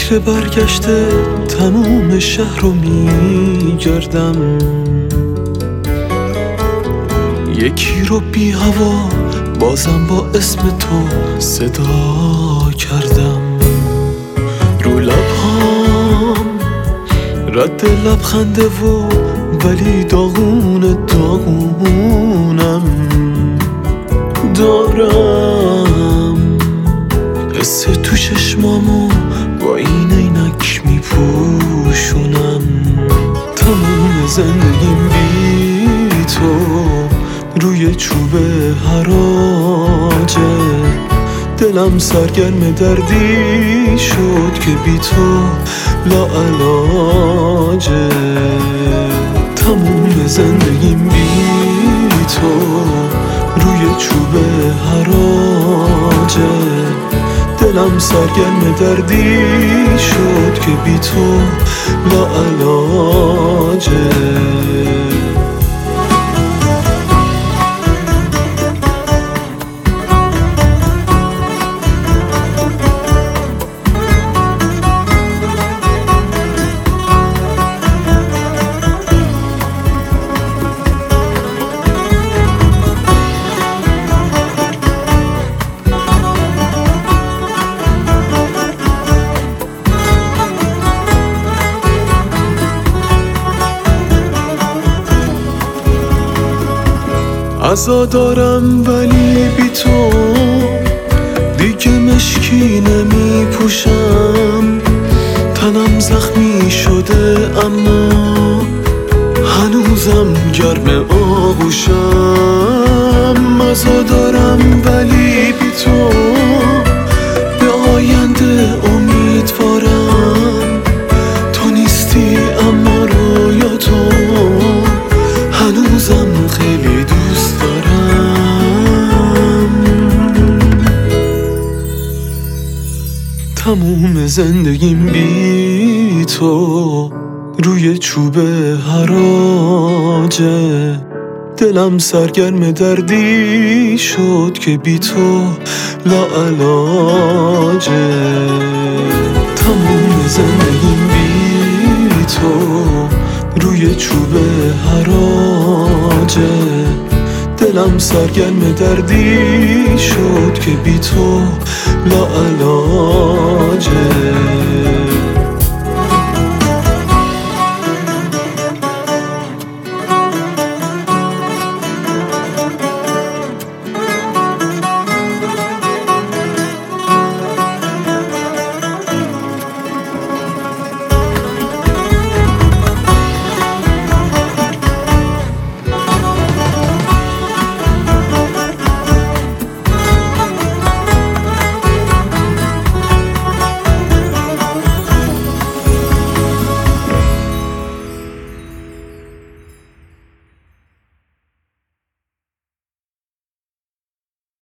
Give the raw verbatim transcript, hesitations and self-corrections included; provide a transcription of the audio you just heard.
فکر برگشته تموم شهر رو میگردم، یکی رو بی هوا بازم با اسم تو صدا کردم. رو لبهام رد لبخنده و ولی داغون داغونم دارم، حس تو چشمامو با این عینک میپوشونم. تموم زندگیم بی تو روی چوب حراجه، دلم سرگرم دردی شد که بی تو لاعلاجه. تموم زندگیم بی تو روی چوب حراجه، دلم سرگرم دردی شد که بی تو لاعلاجه. عزا دارم ولی بی تو دیگه مشکی نمی پوشم. تنم زخمی شده اما هنوزم گرم آغوشم. عزا دارم ولی بی تو به آینده امیدوارم. تو نیستی اما رویا تو هنوزم خیلی دوست دارم. تموم زندگیم بی تو روی چوب حراجه، دلم سرگرم دردی شد که بی تو لاعلاجه. تموم زندگیم بی تو روی چوب حراجه، دلم سرگرم دردی شد که بی تو لاعلاجه.